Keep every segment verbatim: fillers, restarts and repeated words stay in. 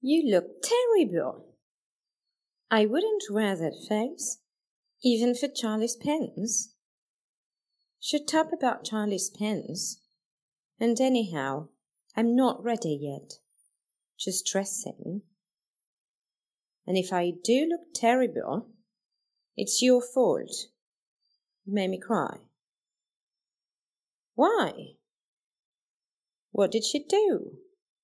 You look terrible. I wouldn't wear that face, even for Charlie's pens. Shut up about Charlie's pens. And anyhow, I'm not ready yet. Just dressing. And if I do look terrible, it's your fault. You made me cry. Why? What did she do?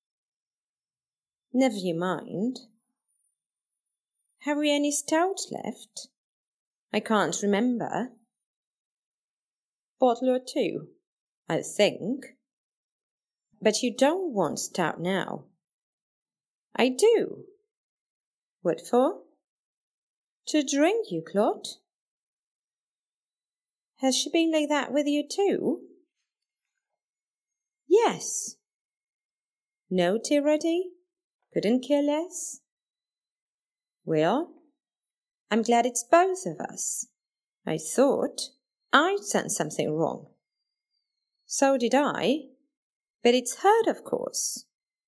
Never you mind. Have we any stout left? I can't remember. Bottle or two, I think. But you don't want stout now. I do. What for? To drink, you clot. Has she been like that with you too? Yes. No tea ready? Couldn't care less? Well, I'm glad it's both of us. I thought I'd done something wrong. So did I, but it's her, of course.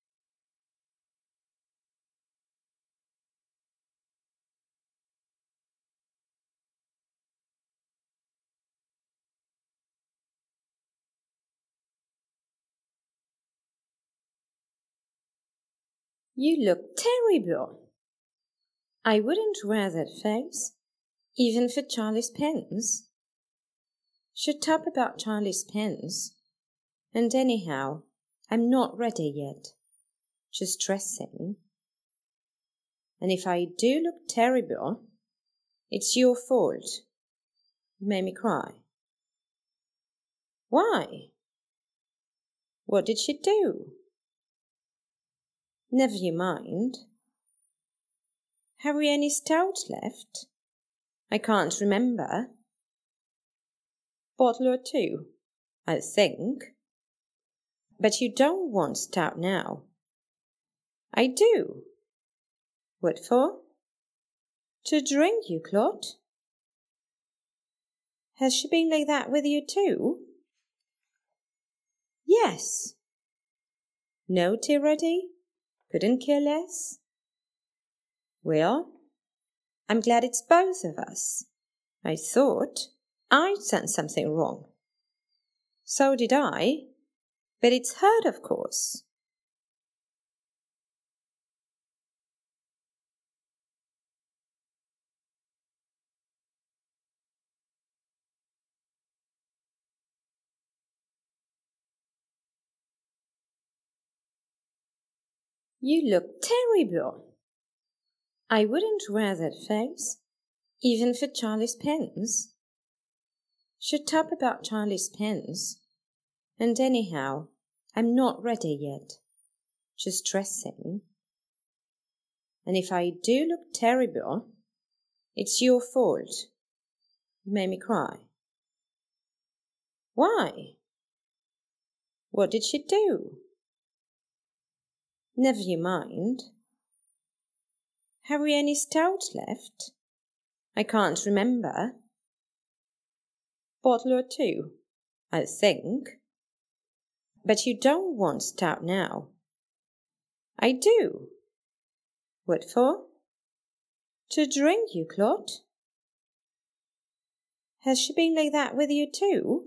You look terrible. I wouldn't wear that face, even for Charlie's pens. Shut up about Charlie's pens. And anyhow, I'm not ready yet. Just dressing. And if I do look terrible, it's your fault. You made me cry. Why? What did she do? Never you mind. Have we any stout left? I can't remember. Bottle or two, I think. But you don't want stout now. I do. What for? To drink, you clot. Has she been like that with you too? Yes. No tea ready? Couldn't care less? Well, I'm glad it's both of us. I thought I'd done something wrong. So did I, but it's her, of course. You look terrible. I wouldn't wear that face, even for Charlie's pens. Shut up about Charlie's pens. And anyhow, I'm not ready yet. Just dressing. And if I do look terrible, it's your fault. You made me cry. Why? What did she do? Never you mind. Have we any stout left? I can't remember. Bottle or two, I think. But you don't want stout now. I do. What for? To drink, you clot. Has she been like that with you too?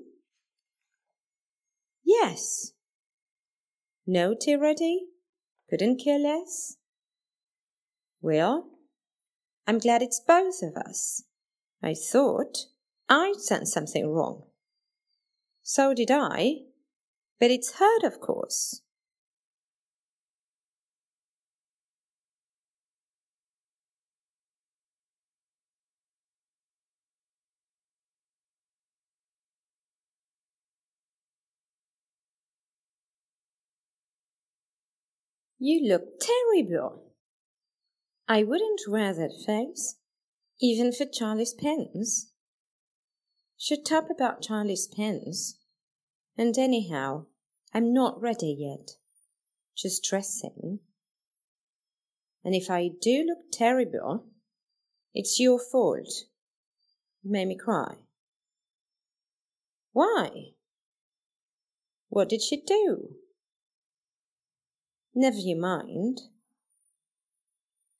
Yes. No tea ready? Couldn't care less? Well, I'm glad it's both of us. I thought I'd done something wrong. So did I, but it's her, of course. You look terrible. I wouldn't wear that face, even for Charlie's pens. Shut up about Charlie's pens. And anyhow, I'm not ready yet. Just dressing. And if I do look terrible, it's your fault. You made me cry. Why? What did she do? Never you mind.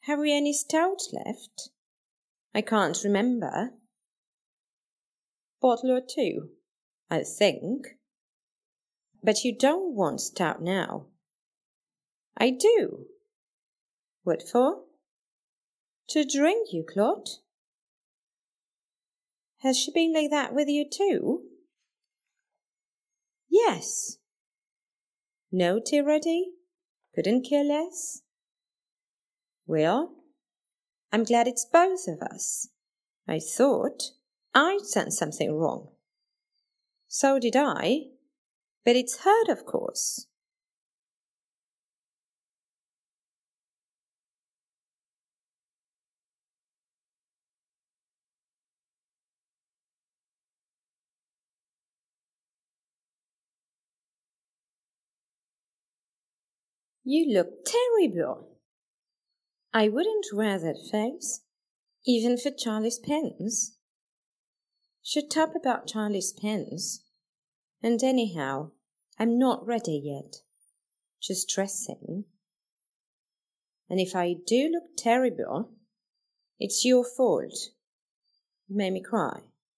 Have we any stout left? I can't remember. Bottle or two, I think. But you don't want stout now. I do. What for? To drink, you clot. Has she been like that with you too? Yes. No tea ready? Couldn't care less? Well, I'm glad it's both of us. I thought I'd done something wrong. So did I, but it's hurt, of course. You look terrible. I wouldn't wear that face, even for Charlie's pens. Shut up about Charlie's pens. And anyhow, I'm not ready yet. Just dressing. And if I do look terrible, it's your fault. You made me cry.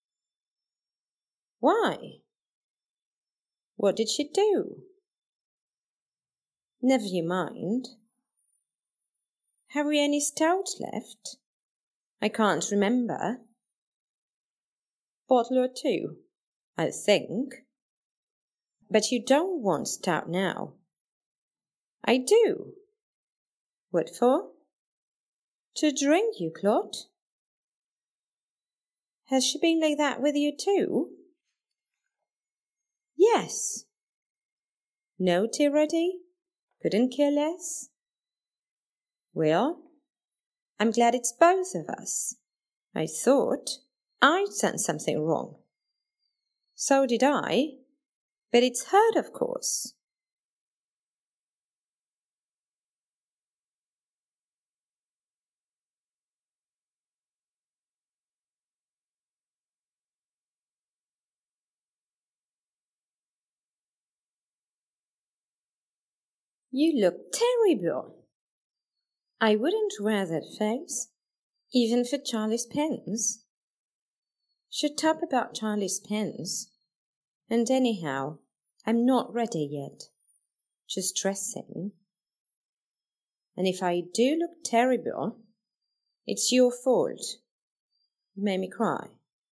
Why? What did she do? Never you mind. Have we any stout left? I can't remember. Bottle or two, I think. But you don't want stout now. I do. What for? To drink, you clot. Has she been like that with you too? Yes. No tea ready? Couldn't care less? Well, I'm glad it's both of us. I thought I'd done something wrong. So did I, but it's hurt, of course. You look terrible. I wouldn't wear that face, even for Charlie's pens. Shut up about Charlie's pens. And anyhow, I'm not ready yet. Just dressing. And if I do look terrible, it's your fault. You made me cry.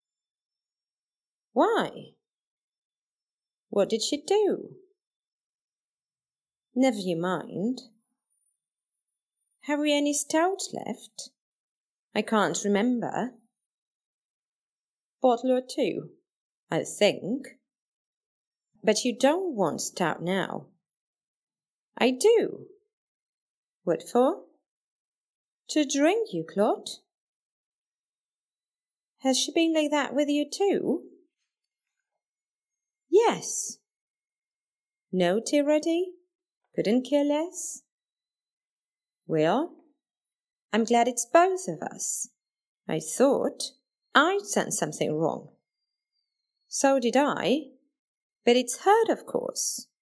Why? What did she do? Never you mind. Have we any stout left? I can't remember. Bottle or two, I think. But you don't want stout now. I do. What for? To drink, you clot. Has she been like that with you too? Yes. No tea ready? Couldn't care less? Well, I'm glad it's both of us. I thought I'd done something wrong. So did I, but it's hurt, of course.